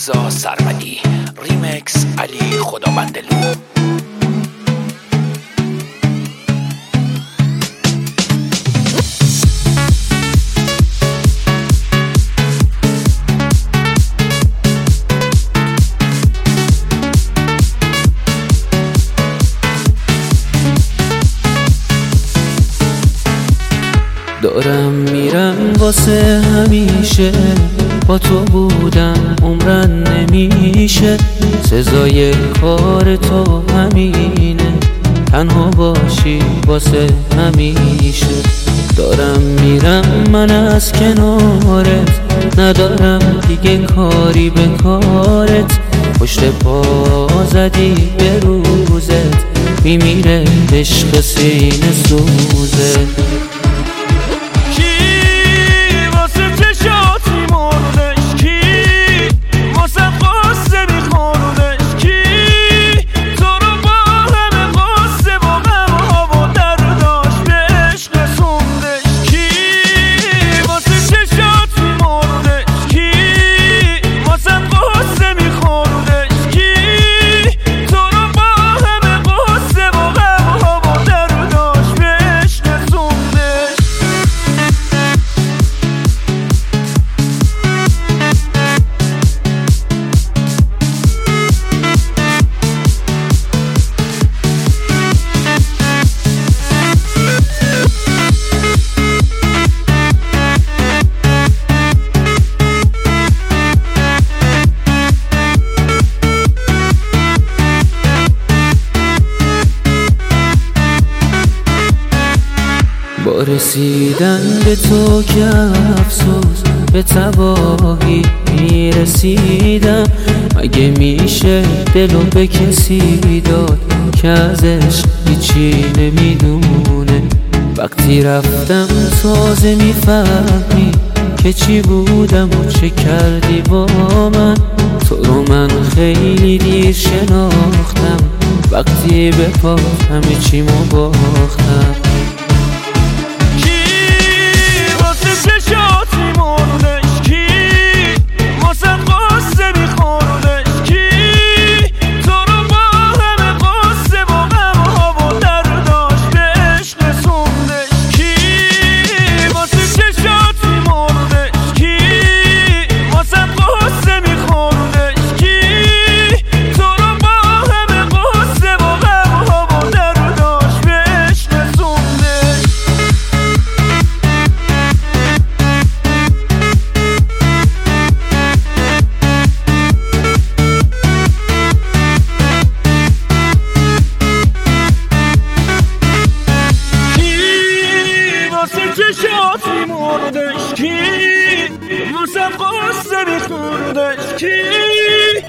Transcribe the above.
رضا سرمدی، ریمکس علی خدابندلو. دارم میرم واسه همیشه، با تو بودم عمرن نمیشه، سزای کار تو همینه، تنها باشی واسه همیشه. دارم میرم من از کنارت، ندارم دیگه کاری به کارت، پشت پا زدی به روزت، میمیره عشق سینه سوزه. با رسیدن به تو که افسوس به تباهی میرسیدم، مگه میشه دلو به کسی داد که ازش هیچی نمیدونه؟ وقتی رفتم تازه میفهمی که چی بودم و چه کردی با من. تو رو من خیلی دیر شناختم، وقتی به پات همه چیمو باختم. چشاتی مردش کی، واسه قصه میخوردش کی.